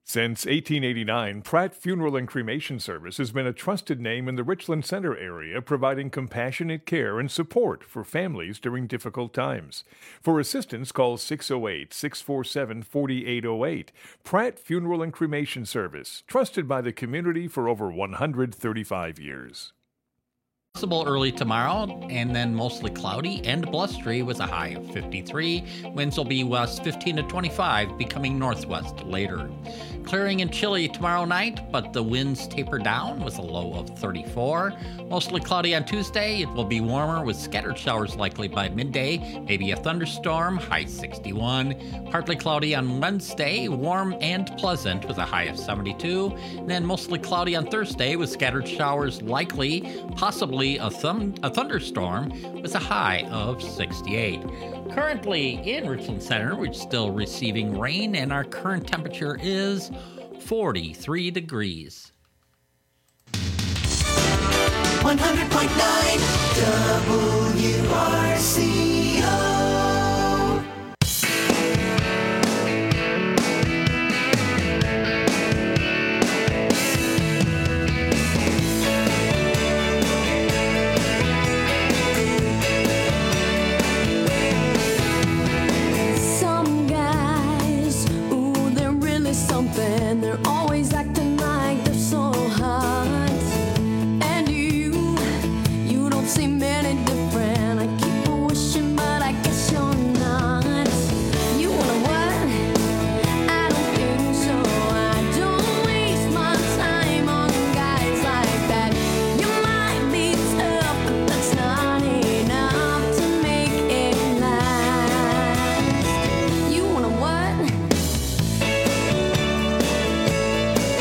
Since 1889, Pratt Funeral and Cremation Service has been a trusted name in the Richland Center area, providing compassionate care and support for families during difficult times. For assistance, call 608 647 4808. Pratt Funeral and Cremation Service, trusted by the community for over 135 years. Possible early tomorrow, and then mostly cloudy and blustery with a high of 53. Winds will be west 15 to 25, becoming northwest later. Clearing and chilly tomorrow night, but the winds taper down with a low of 34. Mostly cloudy on Tuesday. It will be warmer with scattered showers likely by midday, maybe a thunderstorm, high 61. Partly cloudy on Wednesday, warm and pleasant with a high of 72. And then mostly cloudy on Thursday with scattered showers likely, possibly a thunderstorm with a high of 68. Currently in Richland Center, we're still receiving rain, and our current temperature is 43 degrees. 100.9 WRCO. They're always acting like they're so hot, and you don't seem any different. I keep wishing, but I guess you're not. You wanna what? I don't think so. I don't waste my time on guys like that. You might be tough, but that's not enough to make it last. You wanna what?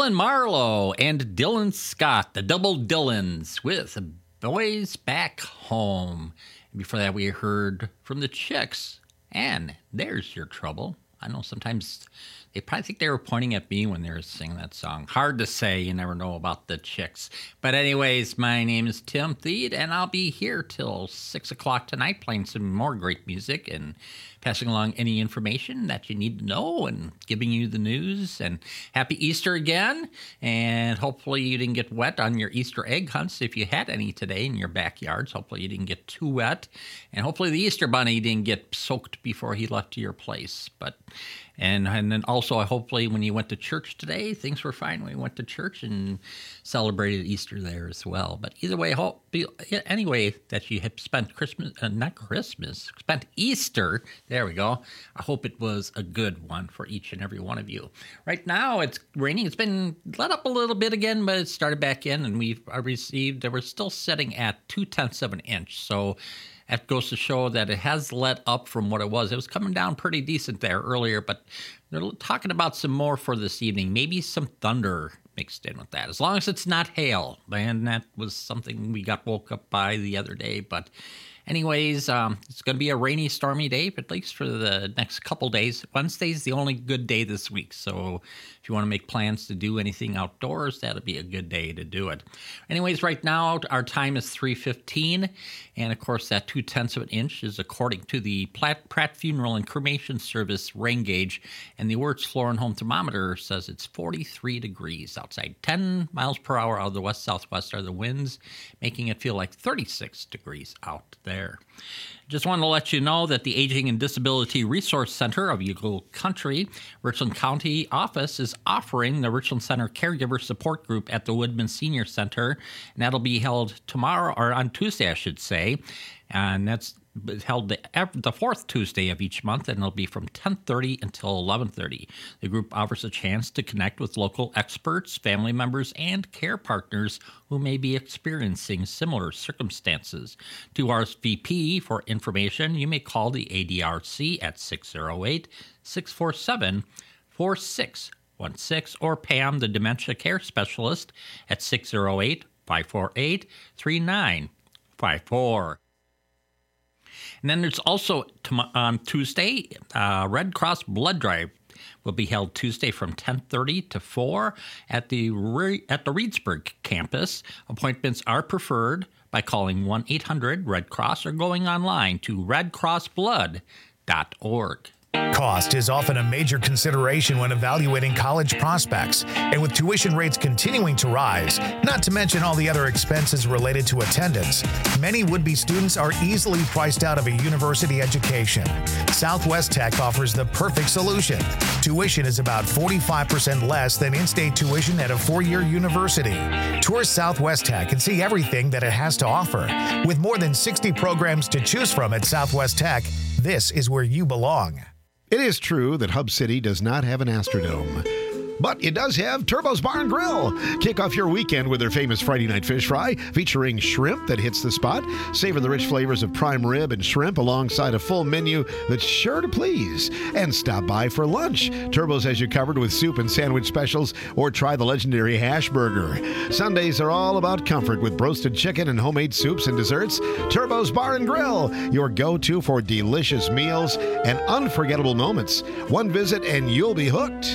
Dylan Marlowe and Dylan Scott, the double Dylans, with Boys Back Home. And before that, we heard from the Chicks, and There's Your Trouble. I know sometimes they probably think they were pointing at me when they were singing that song. Hard to say. You never know about the Chicks. But anyways, my name is Tim Thede, and I'll be here till 6 o'clock tonight playing some more great music and passing along any information that you need to know and giving you the news. And happy Easter again. And hopefully you didn't get wet on your Easter egg hunts if you had any today in your backyards. Hopefully you didn't get too wet. And hopefully the Easter bunny didn't get soaked before he left your place. And then also, hopefully, when you went to church today, things were fine when you went to church and celebrated Easter there as well. But either way, anyway, that you have spent spent Easter, there we go. I hope it was a good one for each and every one of you. Right now, it's raining. It's been let up a little bit again, but it started back in, and we're still sitting at 0.2 of an inch. So that goes to show that it has let up from what it was. It was coming down pretty decent there earlier, but they're talking about some more for this evening. Maybe some thunder mixed in with that, as long as it's not hail. And that was something we got woke up by the other day. But anyways, it's going to be a rainy, stormy day, at least for the next couple days. Wednesday's the only good day this week. So if you want to make plans to do anything outdoors, that'll be a good day to do it. Anyways, right now, our time is 3:15. And of course, that 0.2 of an inch is according to the Pratt Funeral and Cremation Service rain gauge. And the Wirtz Floor and Home Thermometer says it's 43 degrees outside. 10 miles per hour out of the west-southwest are the winds, making it feel like 36 degrees out there. Just wanted to let you know that the Aging and Disability Resource Center of Eagle Country, Richland County office, is offering the Richland Center Caregiver Support Group at the Woodman Senior Center. And that'll be held tomorrow, or on Tuesday, I should say. And that's held the fourth Tuesday of each month, and it'll be from 10:30 until 11:30. The group offers a chance to connect with local experts, family members, and care partners who may be experiencing similar circumstances. To RSVP for information, you may call the ADRC at 608-647-4616 or Pam, the Dementia Care Specialist, at 608-548-3954. And then there's also on Tuesday, Red Cross Blood Drive will be held Tuesday from 10:30 to 4 at the Reedsburg campus. Appointments are preferred by calling 1-800-RED-CROSS or going online to redcrossblood.org. Cost is often a major consideration when evaluating college prospects, and with tuition rates continuing to rise, not to mention all the other expenses related to attendance, many would-be students are easily priced out of a university education. Southwest Tech offers the perfect solution. Tuition is about 45% less than in-state tuition at a four-year university. Tour Southwest Tech and see everything that it has to offer. With more than 60 programs to choose from at Southwest Tech, this is where you belong. It is true that Hub City does not have an Astrodome, but it does have Turbo's Bar and Grill. Kick off your weekend with their famous Friday night fish fry featuring shrimp that hits the spot. Savor the rich flavors of prime rib and shrimp alongside a full menu that's sure to please. And stop by for lunch. Turbo's has you covered with soup and sandwich specials, or try the legendary hash burger. Sundays are all about comfort with roasted chicken and homemade soups and desserts. Turbo's Bar and Grill, your go-to for delicious meals and unforgettable moments. One visit and you'll be hooked.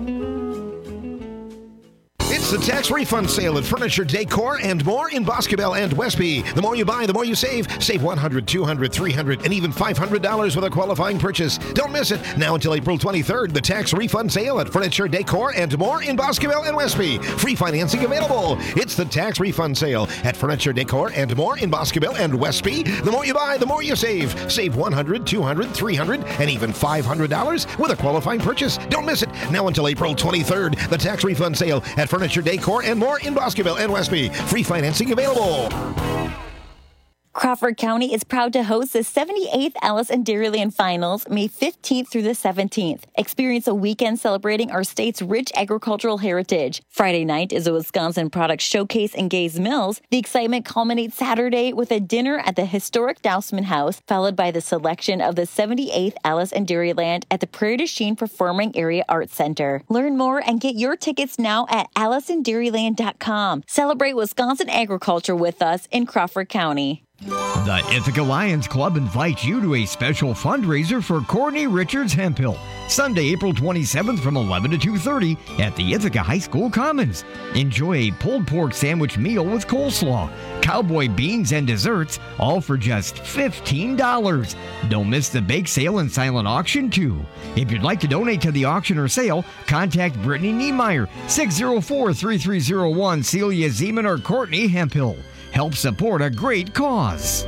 It's the tax refund sale at Furniture, Decor, and More in Boscobel and Westby. The more you buy, the more you save. Save $100, $200, $300, and even $500 with a qualifying purchase. Don't miss it. Now until April 23rd, the tax refund sale at Furniture, Decor, and More in Boscobel and Westby. Free financing available. It's the tax refund sale at Furniture, Decor, and More in Boscobel and Westby. The more you buy, the more you save. Save $100, $200, $300, and even $500 with a qualifying purchase. Don't miss it. Now until April 23rd, the tax refund sale at Furniture, Decor, and More in Boscobel and Westby. Free financing available. Crawford County is proud to host the 78th Alice in Dairyland Finals, May 15th through the 17th. Experience a weekend celebrating our state's rich agricultural heritage. Friday night is a Wisconsin product showcase in Gays Mills. The excitement culminates Saturday with a dinner at the historic Dousman House, followed by the selection of the 78th Alice in Dairyland at the Prairie du Chien Performing Area Arts Center. Learn more and get your tickets now at AliceInDairyland.com. Celebrate Wisconsin agriculture with us in Crawford County. The Ithaca Lions Club invites you to a special fundraiser for Courtney Richards Hemphill, Sunday, April 27th from 11 to 2:30 at the Ithaca High School Commons. Enjoy a pulled pork sandwich meal with coleslaw, cowboy beans, and desserts, all for just $15. Don't miss the bake sale and silent auction, too. If you'd like to donate to the auction or sale, contact Brittany Niemeyer, 604-3301, Celia Zeman, or Courtney Hemphill. Help support a great cause.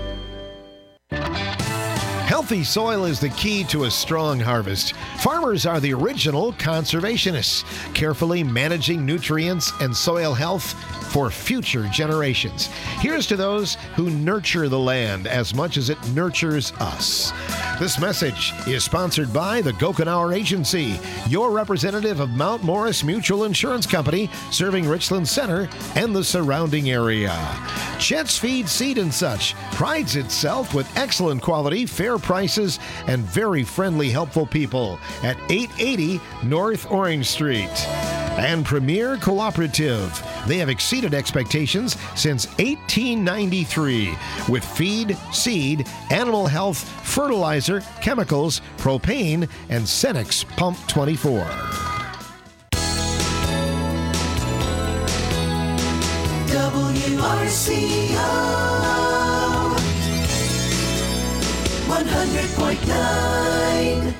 Healthy soil is the key to a strong harvest. Farmers are the original conservationists, carefully managing nutrients and soil health for future generations. Here's to those who nurture the land as much as it nurtures us. This message is sponsored by the Gokenauer Agency, your representative of Mount Morris Mutual Insurance Company, serving Richland Center and the surrounding area. Chet's Feed Seed and Such prides itself with excellent quality, fair prices, and very friendly, helpful people at 880 North Orange Street. And Premier Cooperative. They have exceeded expectations since 1893 with feed, seed, animal health, fertilizer, chemicals, propane, and Cenex Pump 24. WRCO 100.9.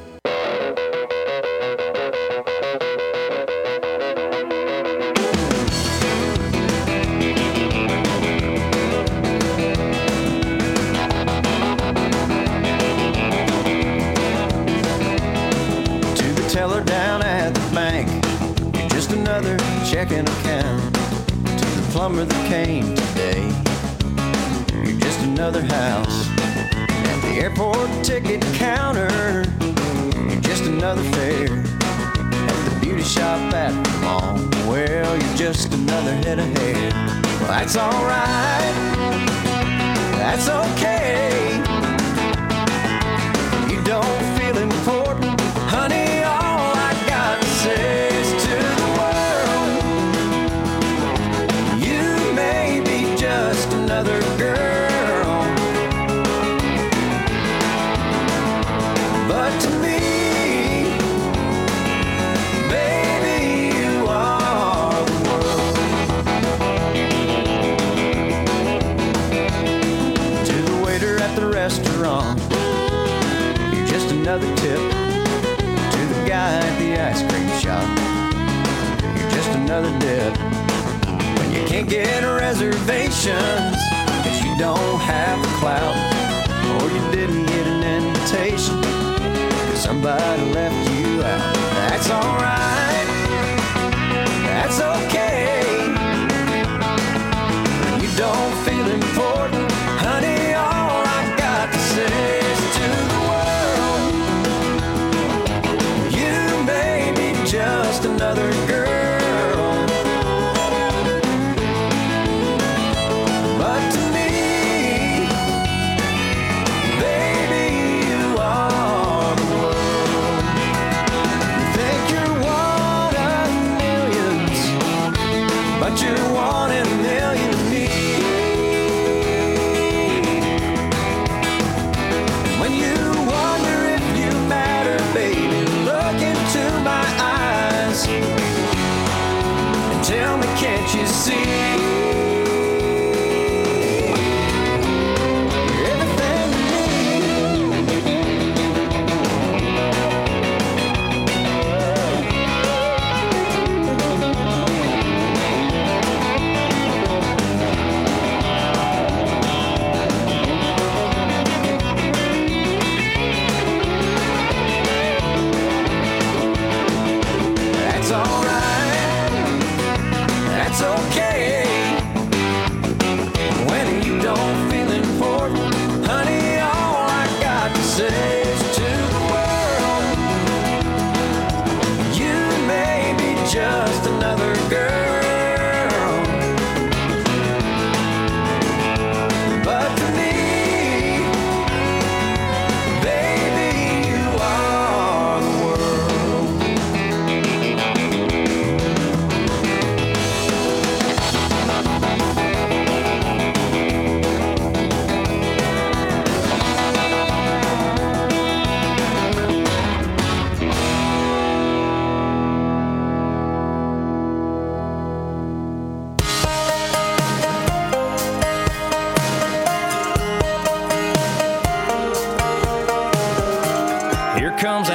Teller down at the bank, you're just another checking account. To the plumber that came today, you're just another house. At the airport ticket counter, you're just another fare. At the beauty shop at the mall, well, you're just another head of hair. Well, that's alright, that's okay. You don't feel important, honey. Says to the world, you may be just another girl, but to me, baby, you are the world. To the waiter at the restaurant, you're just another tip. Guy at the ice cream shop, you're just another dip. When you can't get reservations, cause you don't have the clout, or you didn't get an invitation, cause somebody left you out. That's alright, that's okay. When you don't feel important, honey, all I got to say is to the just another girl, but to me, baby, you are the world. You think you're one of millions, but you're one in a million to me. When you wonder if you matter, baby, look into my eyes and tell me, can't you see? You're everything to me. That's alright, that's okay.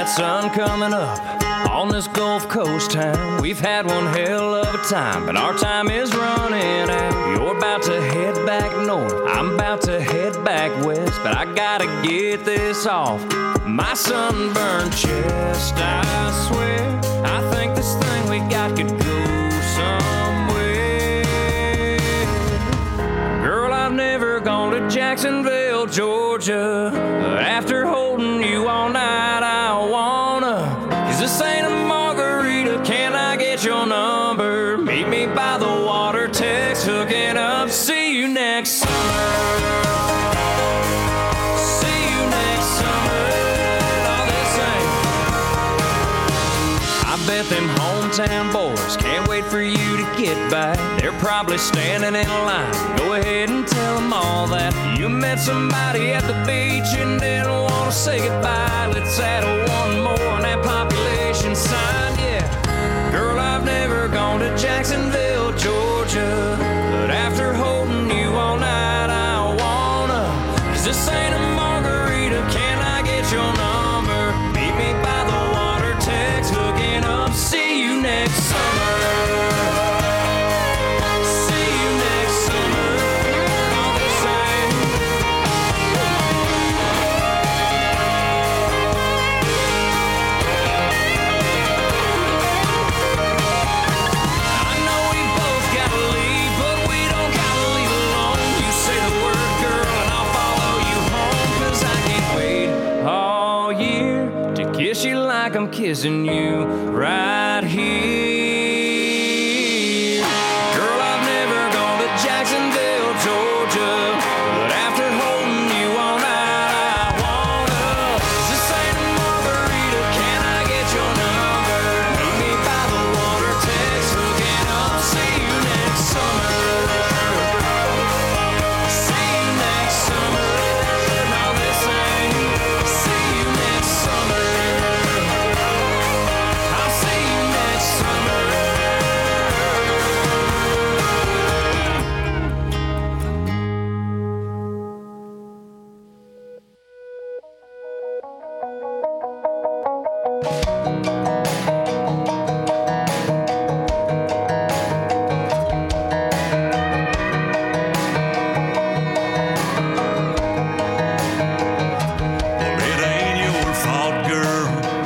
sun coming up on this Gulf Coast town. We've had one hell of a time, but our time is running out. You're about to head back north, I'm about to head back west, but I gotta get this off my sunburned chest. I swear, I think this thing we got could go somewhere. Girl, I've never gone to Jacksonville, Georgia. After holding you all night, I wanna. 'Cause this ain't a margarita, can I get your number? Meet me by the water, text, hooking up. See you next summer. See you next summer. All this ain't. I bet them hometown boys can't wait for you to get back. They're probably standing in line. Go ahead and tell them all that you met somebody at the beach and didn't want to say goodbye. Let's add one more on that population sign, yeah. Girl, I've never gone to Jacksonville, Georgia, but after holding you all night, I wanna. 'Cause this ain't a margarita, can I get your number? Meet me by the water, text, hooking up. See you next summer. See you next summer. All the same. I know we both gotta leave, but we don't gotta leave alone. You say the word, girl, and I'll follow you home. 'Cause I can't wait all year to kiss you like I'm kissing you right here. Girl, I've never gone to Jacksonville, Georgia, but after holding you all night, I wanna. 'Cause this ain't a margarita, can I get your number? Meet me by the water, text, hooking up. See you next summer. See you next summer. All this ain't. See you next summer. I'll see you next summer. Well, it ain't your fault, girl,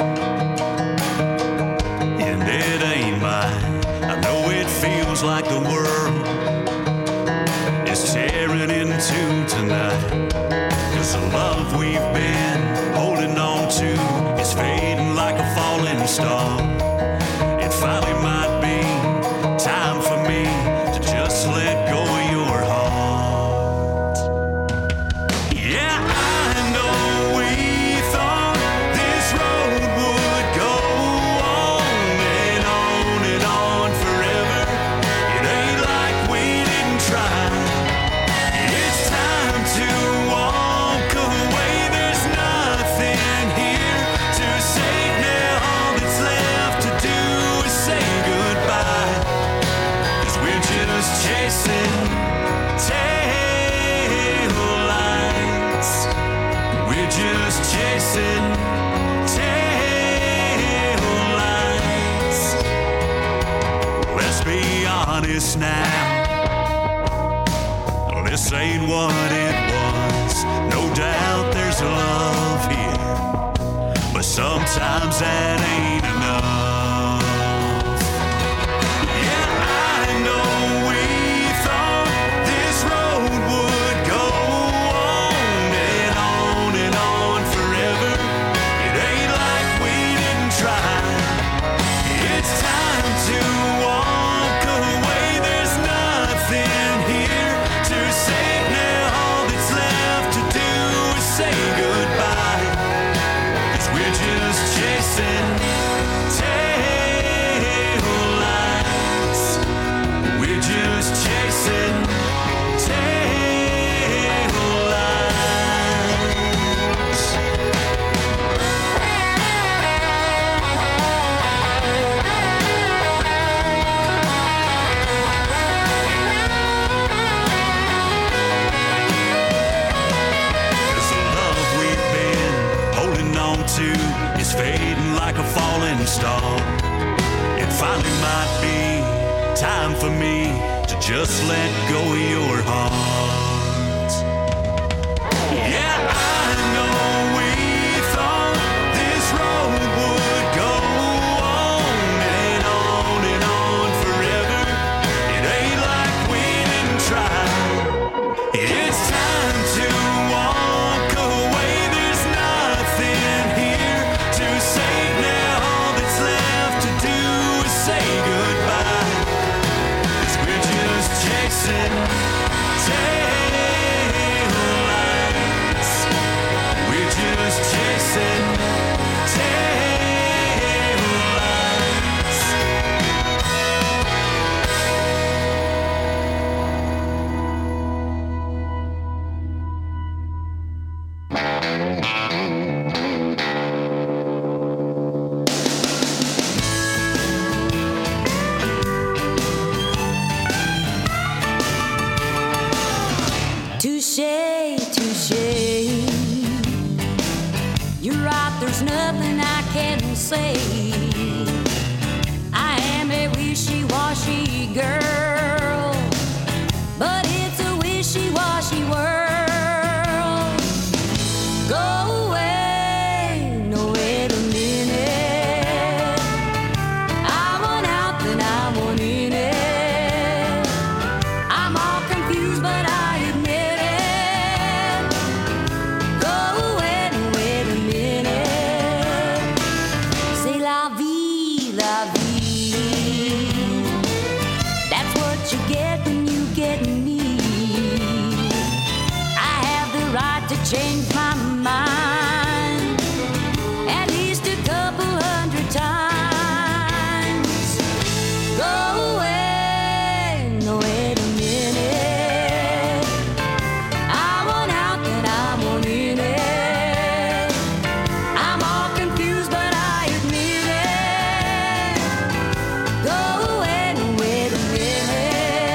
and it ain't mine. I know it feels like the world is tearing into tonight. 'Cause the love we've been holding on to is fading like a falling star. It finally might be time for me to just let go of your heart. Yeah, I know we thought this road would go on and on and on forever. It ain't like we didn't try. It's time to walk away. There's nothing here to say now. All that's left to do is say goodbye. 'Cause we're just chasing tail lights. We're just chasing tail lights. Let's be honest now. This ain't what it was. No doubt there's love here, but sometimes that ain't enough. Yeah, I know we thought this road would go on and on forever. It ain't like we didn't try. It's time to walk away. There's nothing here to say now. All that's left to do is say goodbye. 'Cause we're just chasing tail lights. We're just chasing tail lights. is fading like a falling star. It finally might be time for me to just let go of your heart. Yeah, I know we thought this road would go and on forever. It ain't like we didn't try. It's time to walk away. There's nothing here to say now. All that's left to do is say goodbye. 'Cause we're just chasing taillights. We're just chasing taillights. Touche, touche. You're right, there's nothing I can say. I am a wishy-washy girl, but it's a wishy-washy world. Go away, no wait a minute. I want out, then I want in it. I'm all confused, but I admit it. Go away, no wait a minute. C'est la vie, la vie. That's what you get when you get me. I have the right to change my mind at least a couple hundred times. Go away, no wait a minute. I want out, then I want in it. I'm all confused, but I admit it. Go away, no wait a minute.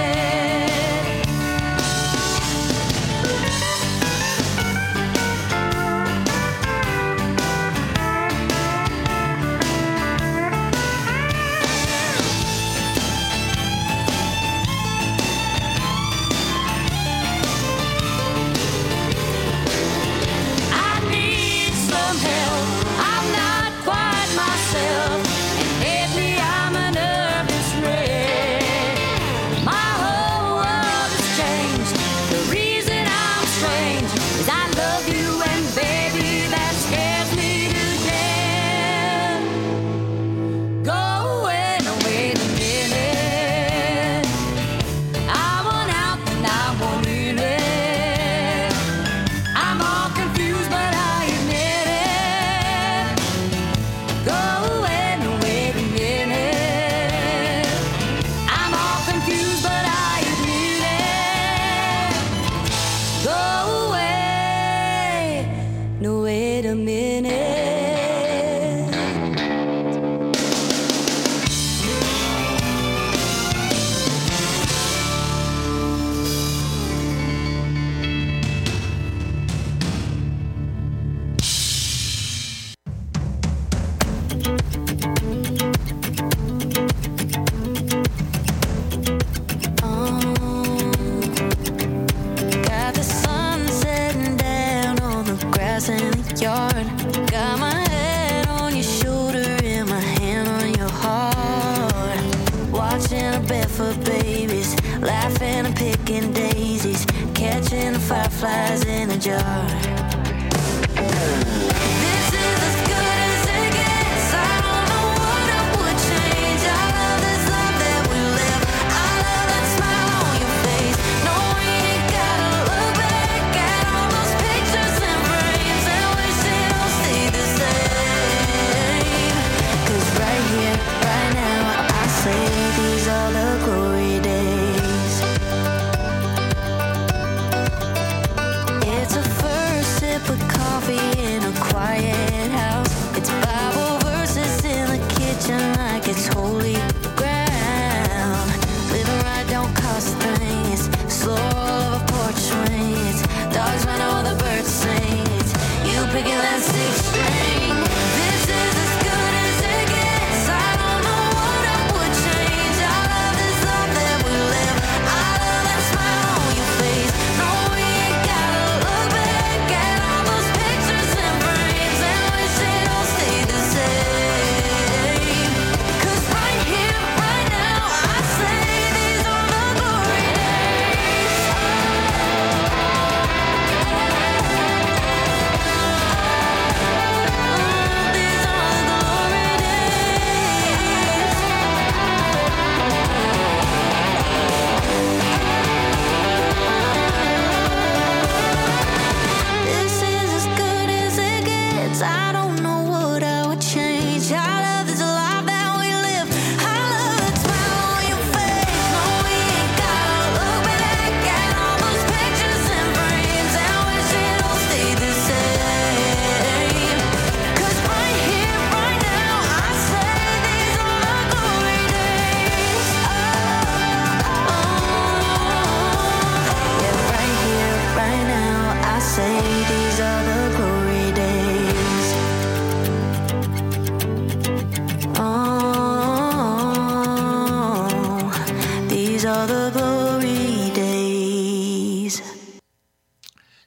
I need some help. I'm not quite myself, and lately I'm a nervous wreck. My whole world has changed. The reason I'm strange is I love you, and baby, that scares me to death. Go away, no wait a minute. I want out, and I want in it. I'm all confused, but I admit it. Go away, no wait a minute. I'm all confused, but I admit it. Go away, no wait a minute. Got the sun setting down on the grass in the yard. Got my head on your shoulder and my hand on your heart. Watching the barefoot babies, laughing and picking daisies, catching the fireflies in a jar. This is as good as it gets. I don't know what I would change. I love this love that we live. I love that smile on your face. Knowing you gotta look back at all those pictures and frames and wish it all stayed the same. 'Cause right here, right now, I say these are the glory days. It's a first sip of coffee in a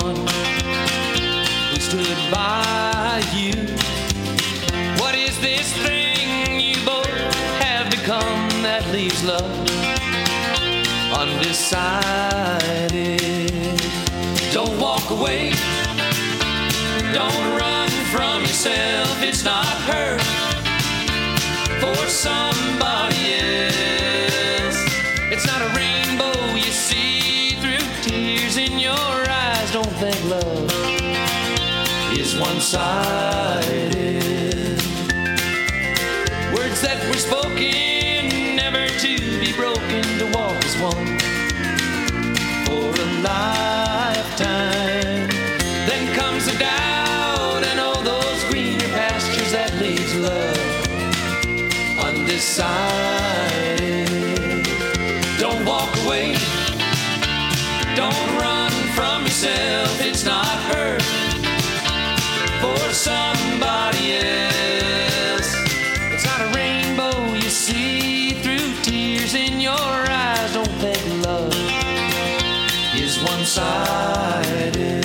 one who stood by you. What is this thing you both have become that leaves love undecided? Don't walk away, don't run from yourself. It's not her for somebody else. It's not a rainbow you see through tears in your eyes. Don't think love is one-sided. Words that were spoken, never to be broken, to walk as one for a lifetime. Then comes the doubt and all those greener pastures that leaves love undecided. Don't walk away, don't run from yourself. It's not her for somebody else. It's not a rainbow you see through tears in your eyes. Don't think love is one-sided.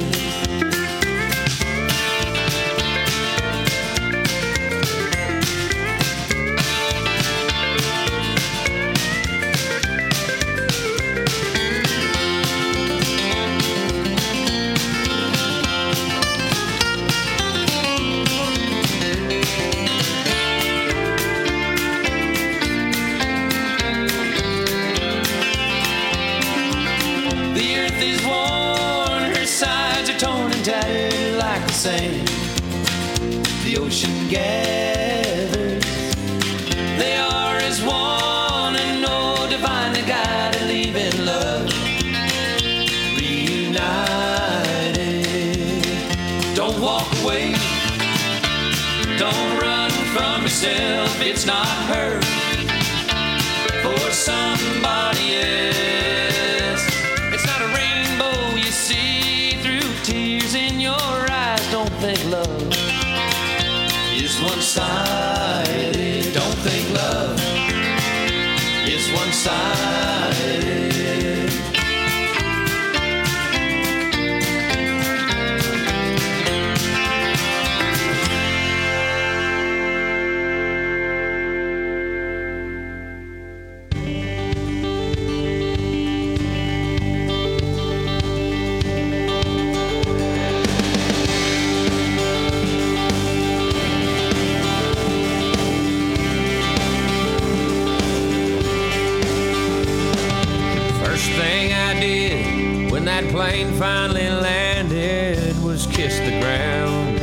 Same. The ocean gathers, they are as one, and no divinely guided, leaving love reunited. Don't walk away, don't run from yourself. It's not her for somebody else. It's not a rainbow you see through tears in your eyes. Don't think love is one-sided. Don't think love is one-sided. That plane finally landed was kiss the ground.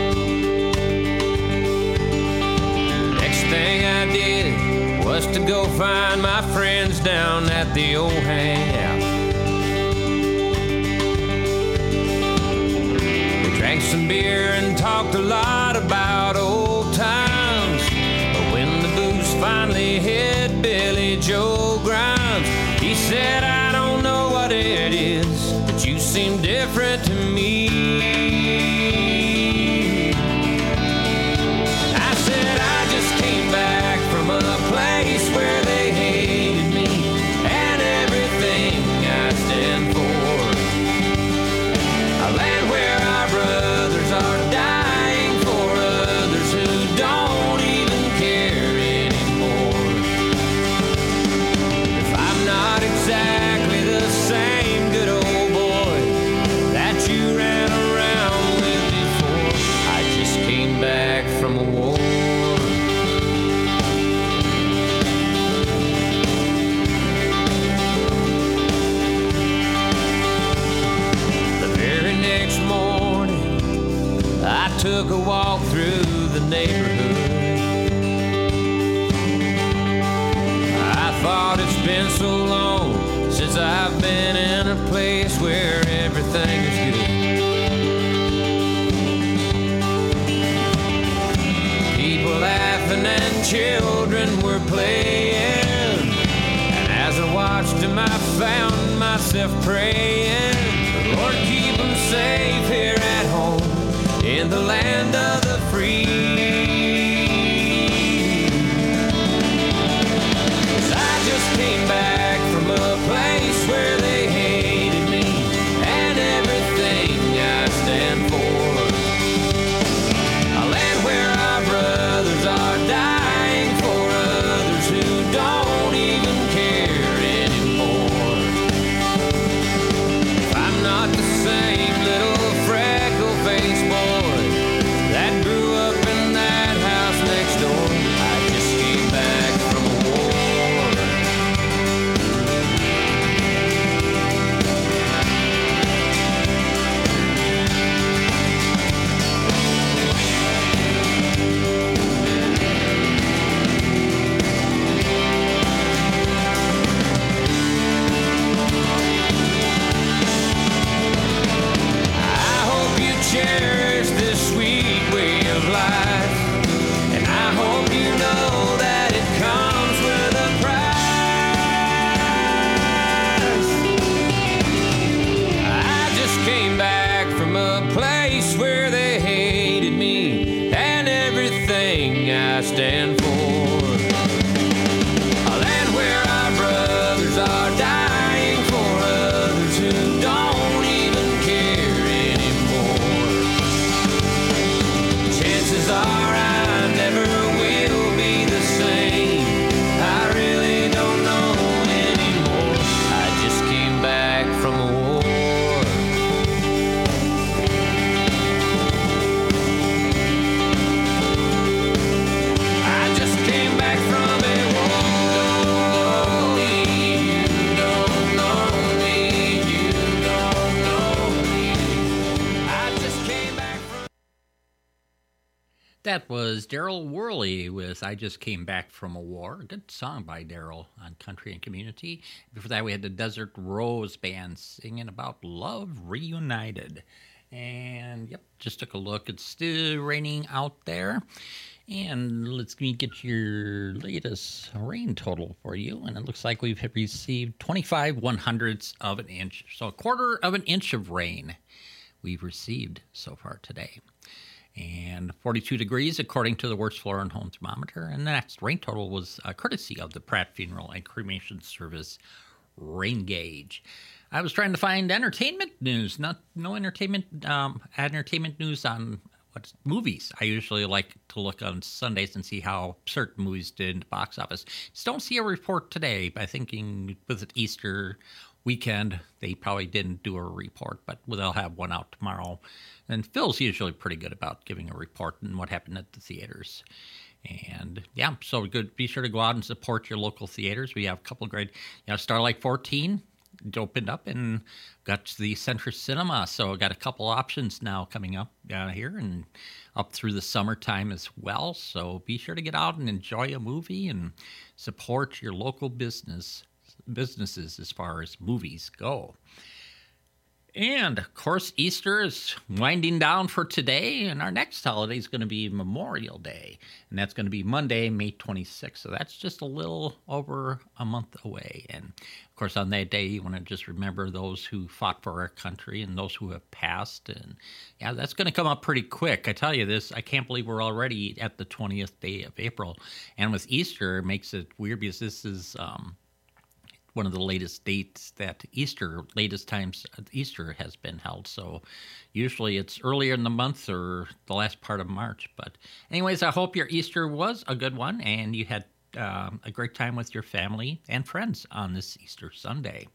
Next thing I did was to go find my friends down at the old hangout. We drank some beer and talked a lot about old times. But when the booze finally hit Billy Joe Grimes, he said, I don't know what it is, but you seem different to me. I said I just came back from a place where they hated me and everything I stand for. A land where our brothers are dying for others who don't even care anymore. If I'm not exactly the same good old boy that you ran around with before, I just came back from a war. The very next morning I took a walk through the neighborhood. I thought it's been so long since I've been in a place where everything is good. People laughing and children were playing, and as I watched them I found myself praying, Lord, keep them safe here at home in the land of the free. 'Cause I just came back from a place where they hated me and everything That was Daryl Worley with I Just Came Back from a War. Good song by Daryl on Country and Community. Before that, we had the Desert Rose Band singing about Love Reunited. And, yep, just took a look. It's still raining out there. And let's get your latest rain total for you. And it looks like we've received 25 1/100ths of an inch. So a quarter of an inch of rain we've received so far today. And 42 degrees, according to the Worst Floor and Home Thermometer. And the next rain total was courtesy of the Pratt Funeral and Cremation Service rain gauge. I was trying to find entertainment news, no entertainment news on movies. I usually like to look on Sundays and see how certain movies did in the box office. Just don't see a report today. By thinking with it Easter weekend, they probably didn't do a report, but they'll have one out tomorrow. And Phil's usually pretty good about giving a report on what happened at the theaters. And yeah, so good. Be sure to go out and support your local theaters. We have a couple of great, Starlight 14 opened up and got the Century Cinema. So got a couple options now coming up here and up through the summertime as well. So be sure to get out and enjoy a movie and support your local businesses as far as movies go. And, of course, Easter is winding down for today, and our next holiday is going to be Memorial Day, and that's going to be Monday, May 26th, so that's just a little over a month away. And, of course, on that day, you want to just remember those who fought for our country and those who have passed, and, yeah, that's going to come up pretty quick. I tell you this, I can't believe we're already at the 20th day of April, and with Easter, it makes it weird because this is one of the latest dates that latest times Easter has been held. So usually it's earlier in the month or the last part of March. But anyways, I hope your Easter was a good one and you had a great time with your family and friends on this Easter Sunday.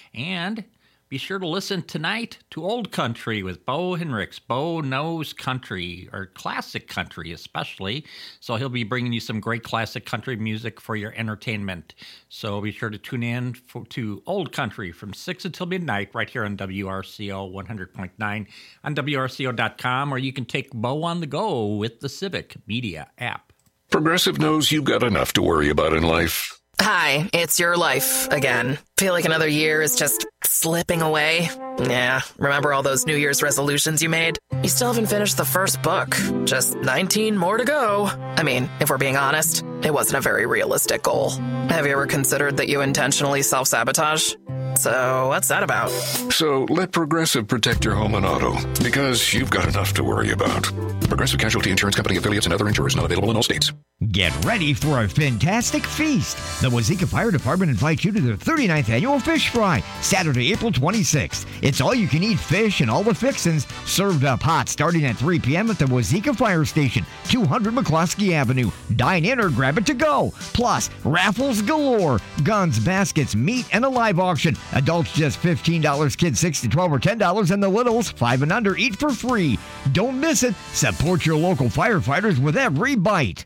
And be sure to listen tonight to Old Country with Bo Henricks. Bo knows country, or classic country especially, so he'll be bringing you some great classic country music for your entertainment. So be sure to tune in to Old Country from 6 until midnight right here on WRCO 100.9 on WRCO.com, or you can take Bo on the go with the Civic Media app. Progressive knows you've got enough to worry about in life. Hi, it's your life again. Feel like another year is just slipping away? Yeah, remember all those New Year's resolutions you made? You still haven't finished the first book. Just 19 more to go. I mean, if we're being honest, it wasn't a very realistic goal. Have you ever considered that you intentionally self-sabotage? So what's that about? So let Progressive protect your home and auto, because you've got enough to worry about. Progressive Casualty Insurance Company affiliates and other insurers not available in all states. Get ready for a fantastic feast. The Wazeeka Fire Department invites you to their 39th annual Fish Fry, Saturday, April 26th. It's all-you-can-eat fish and all the fixins served up hot starting at 3 p.m. at the Wazeeka Fire Station, 200 McCloskey Avenue. Dine in or grab it to go. Plus, raffles galore, guns, baskets, meat, and a live auction. Adults just $15, kids 6 to 12 or $10, and the littles 5 and under eat for free. Don't miss it. Support your local firefighters with every bite.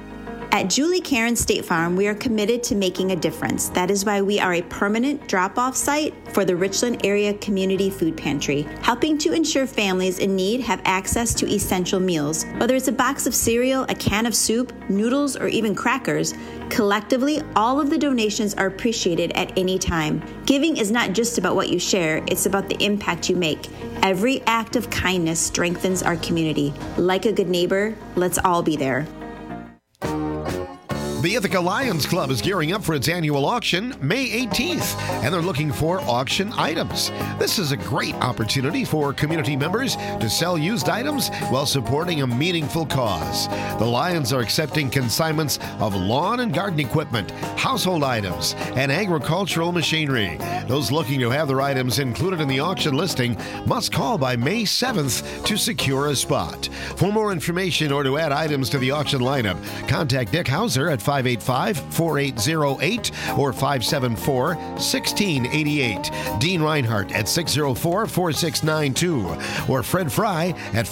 At Julie Karen State Farm, we are committed to making a difference. That is why we are a permanent drop-off site for the Richland Area Community Food Pantry, helping to ensure families in need have access to essential meals. Whether it's a box of cereal, a can of soup, noodles, or even crackers, collectively, all of the donations are appreciated at any time. Giving is not just about what you share, it's about the impact you make. Every act of kindness strengthens our community. Like a good neighbor, let's all be there. The Ithaca Lions Club is gearing up for its annual auction May 18th, and they're looking for auction items. This is a great opportunity for community members to sell used items while supporting a meaningful cause. The Lions are accepting consignments of lawn and garden equipment, household items, and agricultural machinery. Those looking to have their items included in the auction listing must call by May 7th to secure a spot. For more information or to add items to the auction lineup, contact Dick Hauser at 585-4808 or 574-1688. Dean Reinhardt at 604-4692 or Fred Fry at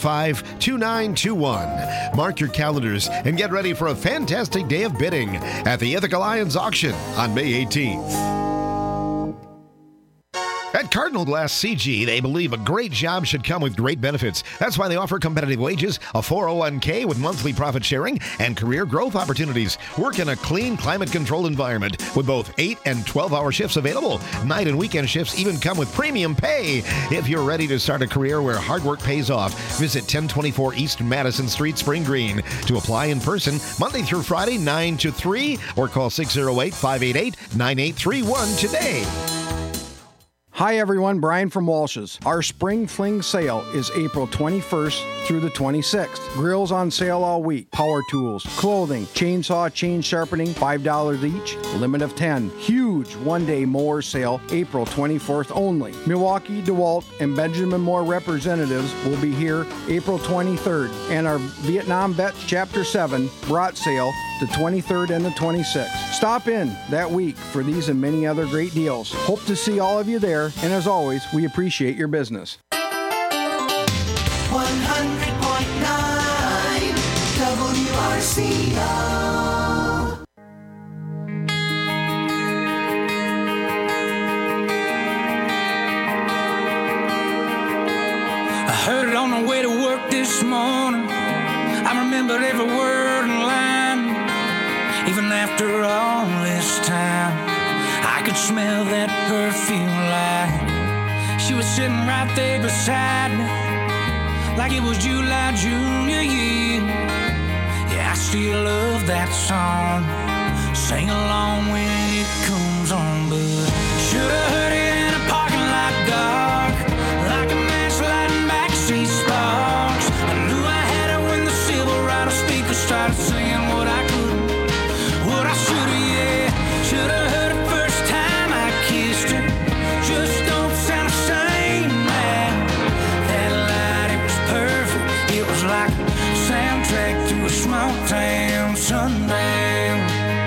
585-2921. Mark your calendars and get ready for a fantastic day of bidding at the Ithaca Lions auction on May 18th. At Cardinal Glass CG, they believe a great job should come with great benefits. That's why they offer competitive wages, a 401k with monthly profit sharing, and career growth opportunities. Work in a clean, climate-controlled environment with both 8 and 12-hour shifts available. Night and weekend shifts even come with premium pay. If you're ready to start a career where hard work pays off, visit 1024 East Madison Street, Spring Green. To apply in person, Monday through Friday, 9 to 3, or call 608-588-9831 today. Hi everyone, Brian from Walsh's. Our Spring Fling sale is April 21st through the 26th. Grills on sale all week. Power tools, clothing, chainsaw, chain sharpening, $5 each. Limit of 10. Huge one-day mower sale, April 24th only. Milwaukee, DeWalt, and Benjamin Moore representatives will be here April 23rd. And our Vietnam Vets Chapter 7 brat sale the 23rd and the 26th. Stop in that week for these and many other great deals. Hope to see all of you there, and as always, we appreciate your business. 100.9 WRCO. I heard it on the way to work this morning. I remembered every word and line. Even after all this time, I could smell that perfume like she was sitting right there beside me, like it was July junior year. Yeah, I still love that song. Sing along when it comes on, but should've heard it in a parking lot dark, like a match lighting backseat sparks. I knew I had it when the Silverado speaker started singing what I couldn't, what I should've, yeah. Should've heard it first time I kissed her. Just don't sound the same now. That light, it was perfect. It was like a soundtrack to a small town sundown.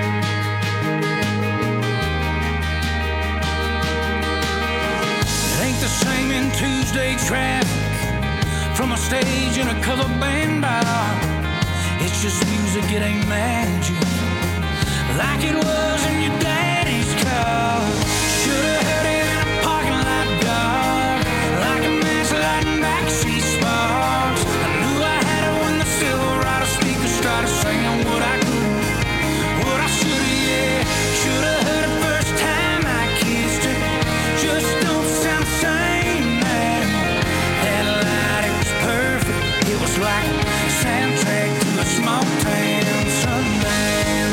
It ain't the same in Tuesday traffic, from a stage in a cover band bar. It's just music, it ain't magic, like it was in your daddy's car. Should've heard it in a parking lot dark, like a match lighting backseat sparks. I knew I had it when the Silverado speaker started singing what I couldn't, what I should've, yeah. Should've heard it first time I kissed her. Just don't sound the same now. That light, it was perfect. It was like a soundtrack to a small town sundown.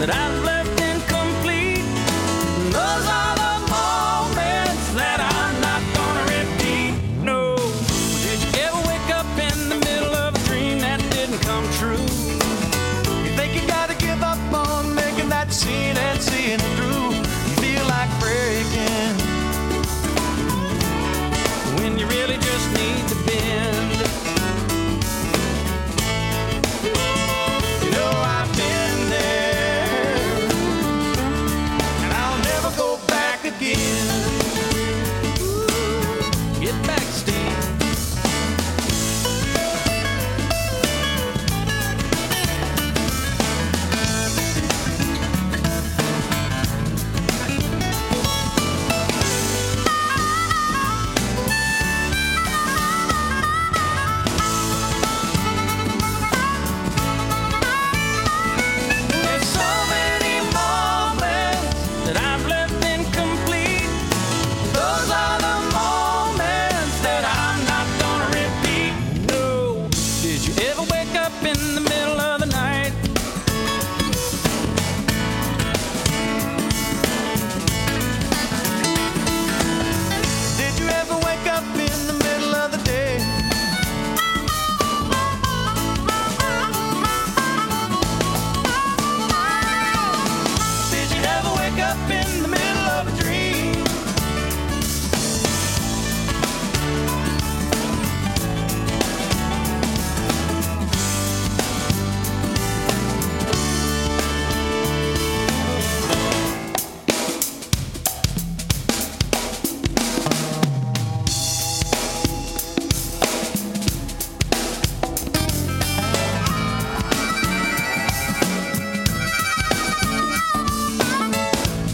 that I was left incomplete. Those are the moments that I'm not gonna repeat. No. Did you ever wake up in the middle of a dream that didn't come true?